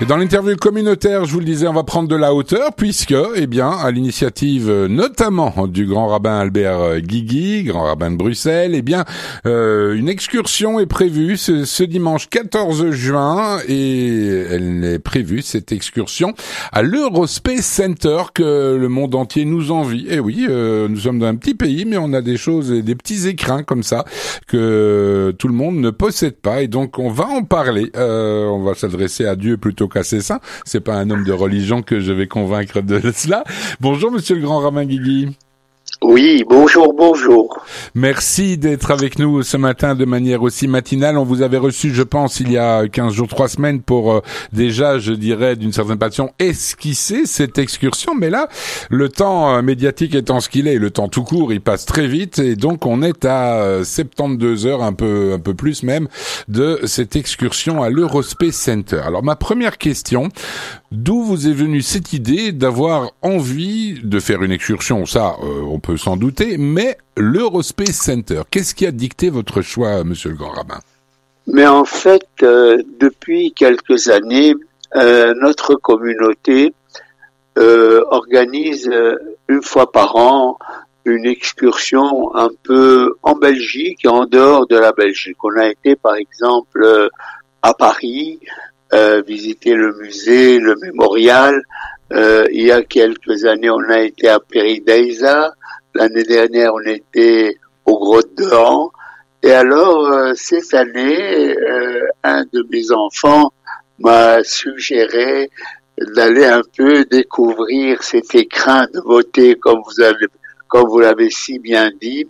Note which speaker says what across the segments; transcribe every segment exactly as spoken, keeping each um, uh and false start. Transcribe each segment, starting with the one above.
Speaker 1: Dans l'interview communautaire, je vous le disais, on va prendre de la hauteur puisque, eh bien, à l'initiative notamment du grand rabbin Albert Guigui, grand rabbin de Bruxelles, eh bien, euh, une excursion est prévue ce, ce dimanche quatorze juin et elle est prévue, cette excursion, à l'Eurospace Center que le monde entier nous envie. Eh oui, euh, nous sommes dans un petit pays, mais on a des choses, des petits écrins comme ça que tout le monde ne possède pas et donc on va en parler. Euh, on va s'adresser à Dieu plutôt qu'à ses saints. C'est pas un homme de religion que je vais convaincre de cela. Bonjour, monsieur le grand rabbin Guigui.
Speaker 2: Oui, bonjour, bonjour.
Speaker 1: Merci d'être avec nous ce matin de manière aussi matinale. On vous avait reçu, je pense, il y a quinze jours, trois semaines pour euh, déjà, je dirais, d'une certaine façon, esquisser cette excursion. Mais là, le temps euh, médiatique étant ce qu'il est, le temps tout court, il passe très vite. Et donc, on est à euh, soixante-douze heures, un peu, un peu plus même, de cette excursion à l'Eurospace Center. Alors, ma première question, d'où vous est venue cette idée d'avoir envie de faire une excursion? Ça, euh, on peut s'en douter, mais l'Eurospace Center, qu'est-ce qui a dicté votre choix, monsieur le grand rabbin?
Speaker 2: Mais en fait, euh, depuis quelques années, euh, notre communauté euh, organise euh, une fois par an une excursion un peu en Belgique et en dehors de la Belgique. On a été par exemple euh, à Paris, euh, visiter le musée, le mémorial. Euh, il y a quelques années, on a été à Paradise. L'année dernière, on était aux Grottes de Han. Et alors, euh, cette année, euh, un de mes enfants m'a suggéré d'aller un peu découvrir cet écrin de beauté, comme vous avez, comme vous l'avez si bien dit.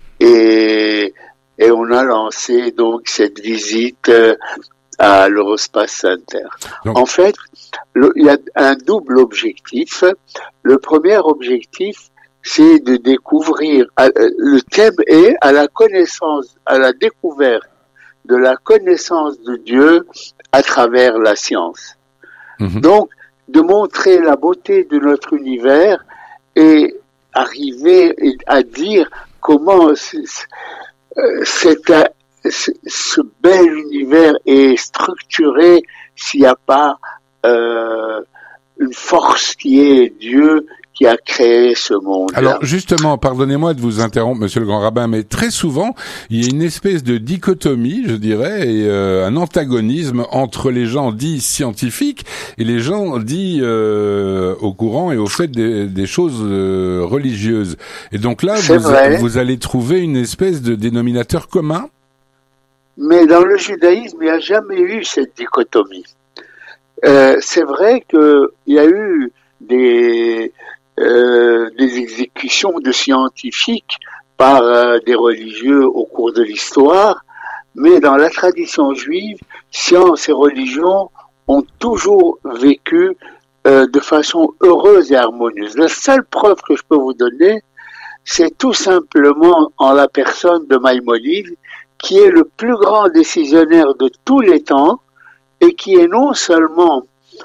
Speaker 2: Et, et on a lancé donc cette visite euh, à l'Eurospace Center. Donc, en fait, le, il y a un double objectif. Le premier objectif, c'est de découvrir, le thème est à la connaissance, à la découverte de la connaissance de Dieu à travers la science. Mmh. Donc, de montrer la beauté de notre univers et arriver à dire comment c'est un, ce bel univers est structuré s'il n'y a pas euh, une force qui est Dieu qui a créé ce monde.
Speaker 1: Alors justement, pardonnez-moi de vous interrompre, monsieur le grand rabbin, mais très souvent, il y a une espèce de dichotomie, je dirais, et euh, un antagonisme entre les gens dits scientifiques et les gens dits euh, au courant et au fait des, des choses euh, religieuses. Et donc là, vous, vous allez trouver une espèce de dénominateur commun?
Speaker 2: Mais dans le judaïsme, il n'y a jamais eu cette dichotomie. Euh, c'est vrai qu'il y a eu des... Euh, des exécutions de scientifiques par euh, des religieux au cours de l'histoire, mais dans la tradition juive, science et religion ont toujours vécu euh, de façon heureuse et harmonieuse. La seule preuve que je peux vous donner, c'est tout simplement en la personne de Maïmonide, qui est le plus grand décisionnaire de tous les temps et qui est non seulement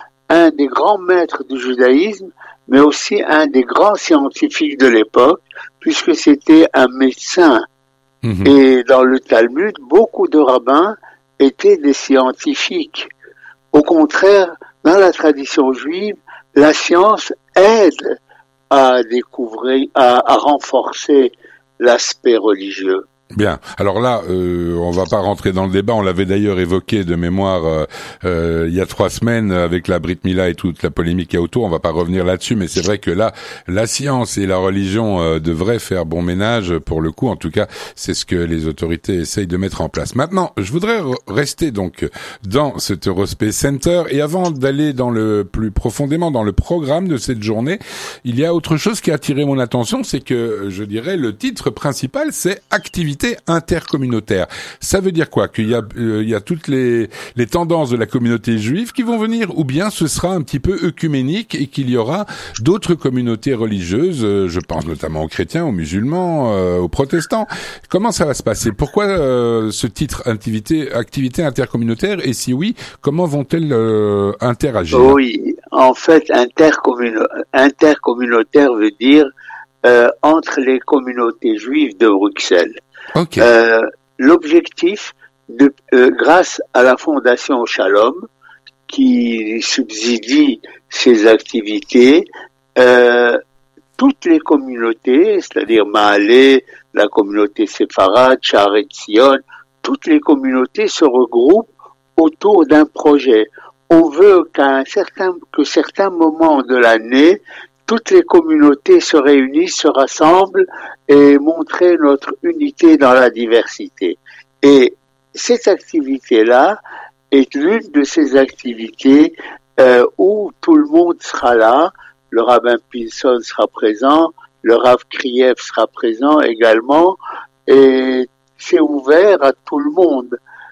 Speaker 2: un des grands maîtres du judaïsme, mais aussi un des grands scientifiques de l'époque, puisque c'était un médecin. Mmh. Et dans le Talmud, beaucoup de rabbins étaient des scientifiques. Au contraire, dans la tradition juive, la science aide à découvrir, à, à renforcer l'aspect religieux.
Speaker 1: Bien. Alors là, euh, on va pas rentrer dans le débat. On l'avait d'ailleurs évoqué de mémoire euh, euh, il y a trois semaines avec la Brit Mila et toute la polémique qu'il y a autour. On va pas revenir là-dessus, mais c'est vrai que là, la science et la religion euh, devraient faire bon ménage pour le coup. En tout cas, c'est ce que les autorités essayent de mettre en place. Maintenant, je voudrais rester donc dans cet Eurospace Center et avant d'aller dans le plus profondément dans le programme de cette journée, il y a autre chose qui a attiré mon attention, c'est que je dirais le titre principal, c'est activité intercommunautaire. Ça veut dire quoi? Qu'il y a, euh, il y a toutes les, les tendances de la communauté juive qui vont venir, ou bien ce sera un petit peu œcuménique et qu'il y aura d'autres communautés religieuses, euh, je pense notamment aux chrétiens, aux musulmans, euh, aux protestants. Comment ça va se passer? Pourquoi euh, ce titre activité, activité intercommunautaire? Et si oui, comment vont-elles euh, interagir?
Speaker 2: Oui, en fait, intercommuno- intercommunautaire veut dire euh, entre les communautés juives de Bruxelles.
Speaker 1: Okay.
Speaker 2: Euh, l'objectif, de, euh, grâce à la Fondation Shalom, qui subsidie ces activités, euh, toutes les communautés, c'est-à-dire Mahalé, la communauté séfarade, Shaare Tzion, toutes les communautés se regroupent autour d'un projet. On veut qu'à un certain, que certains moments de l'année, toutes les communautés se réunissent, se rassemblent et montrer notre unité dans la diversité. Et cette activité-là est l'une de ces activités euh, où tout le monde sera là. Le rabbin Pilson sera présent, le Rav Kriev sera présent également, et c'est ouvert à tout le monde.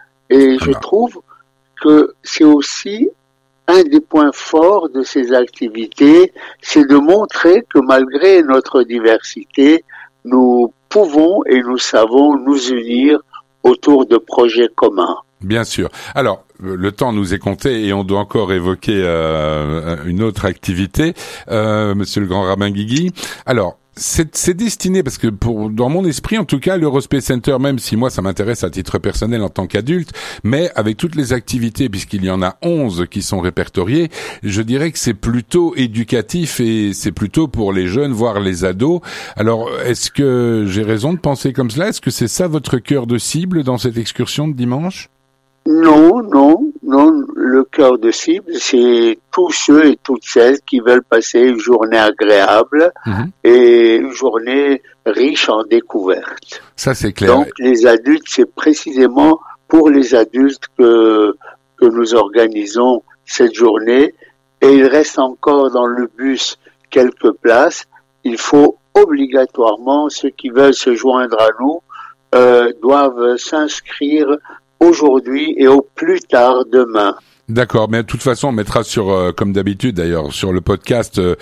Speaker 2: Et je trouve que c'est aussi un des points forts de ces activités, c'est de montrer que malgré notre diversité, nous pouvons et nous savons nous unir autour de projets communs.
Speaker 1: Bien sûr. Alors, le temps nous est compté et on doit encore évoquer euh, une autre activité, euh, Monsieur le Grand Rabbin Guigui. Alors, c'est, c'est destiné, parce que pour, dans mon esprit, en tout cas, l'Eurospace Center, même si moi ça m'intéresse à titre personnel en tant qu'adulte, mais avec toutes les activités, puisqu'il y en a onze qui sont répertoriées, je dirais que c'est plutôt éducatif et c'est plutôt pour les jeunes, voire les ados. Alors, est-ce que j'ai raison de penser comme cela? Est-ce que c'est ça votre cœur de cible dans cette excursion de dimanche?
Speaker 2: Non, non, non. Le cœur de cible, c'est tous ceux et toutes celles qui veulent passer une journée agréable mmh. et une journée riche en découvertes.
Speaker 1: Ça, c'est clair.
Speaker 2: Donc, les adultes, c'est précisément pour les adultes que, que nous organisons cette journée. Et il reste encore dans le bus quelques places. Il faut obligatoirement, ceux qui veulent se joindre à nous, euh, doivent s'inscrire aujourd'hui et au plus tard demain.
Speaker 1: D'accord, mais de toute façon, on mettra sur, euh, comme d'habitude d'ailleurs, sur le podcast euh,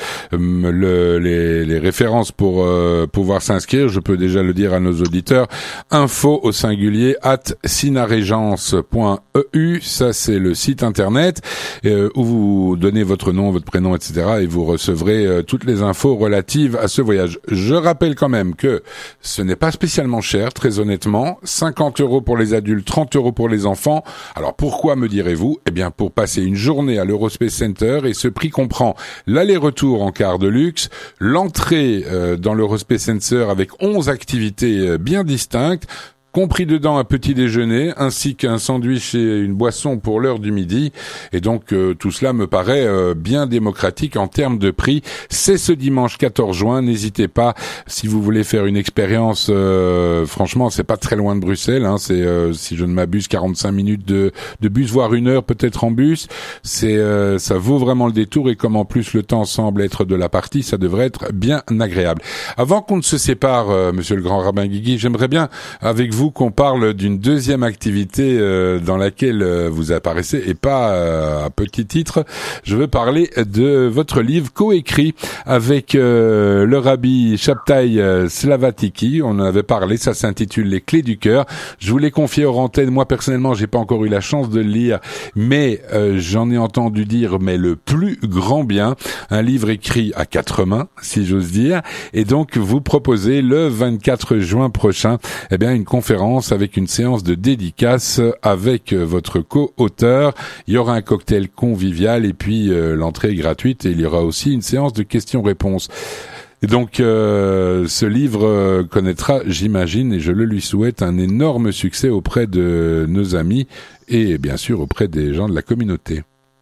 Speaker 1: le, les, les références pour euh, pouvoir s'inscrire. Je peux déjà le dire à nos auditeurs. Info au singulier at sinaregence point e u. Ça, c'est le site internet euh, où vous donnez votre nom, votre prénom, et cetera. Et vous recevrez euh, toutes les infos relatives à ce voyage. Je rappelle quand même que ce n'est pas spécialement cher, très honnêtement. cinquante euros pour les adultes, trente euros pour les enfants. Alors pourquoi, me direz-vous? Eh bien, pour passer une journée à l'Eurospace Center, et ce prix comprend l'aller-retour en car de luxe, l'entrée euh, dans l'Eurospace Center avec onze activités euh, bien distinctes, compris dedans un petit déjeuner, ainsi qu'un sandwich et une boisson pour l'heure du midi. Et donc, euh, tout cela me paraît euh, bien démocratique en termes de prix. C'est ce dimanche quatorze juin. N'hésitez pas, si vous voulez faire une expérience, euh, franchement, c'est pas très loin de Bruxelles. Hein, c'est, euh, si je ne m'abuse, quarante-cinq minutes de, de bus, voire une heure peut-être en bus. C'est, euh, ça vaut vraiment le détour. Et comme en plus le temps semble être de la partie, ça devrait être bien agréable. Avant qu'on ne se sépare, euh, Monsieur le Grand Rabbin Guigui, j'aimerais bien, avec vous, qu'on parle d'une deuxième activité euh, dans laquelle euh, vous apparaissez, et pas euh, à petit titre. Je veux parler de votre livre coécrit avec euh, le rabbi Shabtai euh, Slavatiki. On en avait parlé, ça s'intitule Les Clés du Cœur. Je vous l'ai confié hors antenne. Moi personnellement, j'ai pas encore eu la chance de le lire, mais euh, j'en ai entendu dire mais le plus grand bien. Un livre écrit à quatre mains, si j'ose dire, et donc vous proposez le vingt-quatre juin prochain, eh bien une conférence avec une séance de dédicace avec votre co-auteur. Il y aura un cocktail convivial et puis euh, l'entrée est gratuite, et il y aura aussi une séance de questions-réponses. Et donc euh, ce livre euh, connaîtra, j'imagine, et je le lui souhaite, un énorme succès auprès de nos amis et bien sûr auprès des gens de la communauté.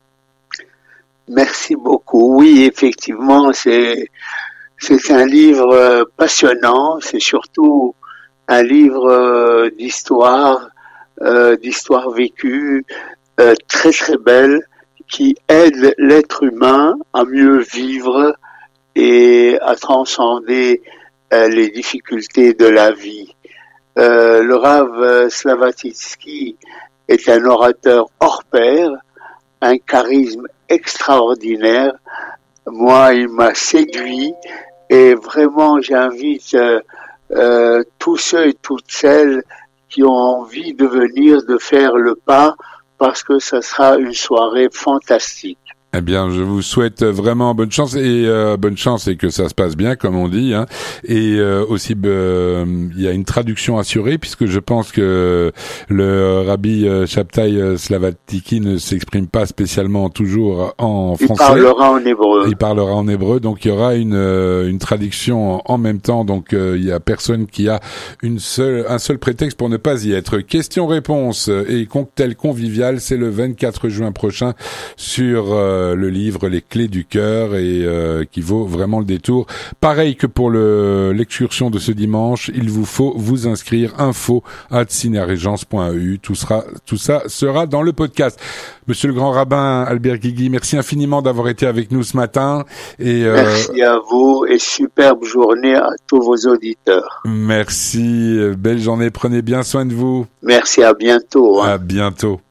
Speaker 2: Merci beaucoup. Oui, effectivement, c'est c'est un livre passionnant. C'est surtout un livre euh, d'histoire, euh, d'histoire vécue, euh, très très belle, qui aide l'être humain à mieux vivre et à transcender euh, les difficultés de la vie. Euh, le Rav Slavatitsky est un orateur hors pair, un charisme extraordinaire. Moi, il m'a séduit, et vraiment, j'invite euh, Euh, tous ceux et toutes celles qui ont envie de venir, de faire le pas, parce que ça sera une soirée fantastique.
Speaker 1: Eh bien, je vous souhaite vraiment bonne chance et euh, bonne chance et que ça se passe bien, comme on dit. Hein. Et euh, aussi, euh, il y a une traduction assurée puisque je pense que le rabbi Shabtai Slavatiki ne s'exprime pas spécialement toujours en français.
Speaker 2: Il parlera en hébreu.
Speaker 1: Il parlera en hébreu, donc il y aura une une traduction en même temps. Donc euh, il y a personne qui a une seule un seul prétexte pour ne pas y être. Question-réponse et cocktail convivial, c'est le vingt-quatre juin prochain sur euh, le livre Les Clés du Cœur et euh, qui vaut vraiment le détour. Pareil que pour le l'excursion de ce dimanche, il vous faut vous inscrire info arobase cinéregence point e u. Tout sera tout ça sera dans le podcast. Monsieur le grand rabbin Albert Guigui, merci infiniment d'avoir été avec nous ce matin et euh,
Speaker 2: merci à vous et superbe journée à tous vos auditeurs.
Speaker 1: Merci, belle journée, prenez bien soin de vous.
Speaker 2: Merci, à bientôt. Hein.
Speaker 1: À bientôt.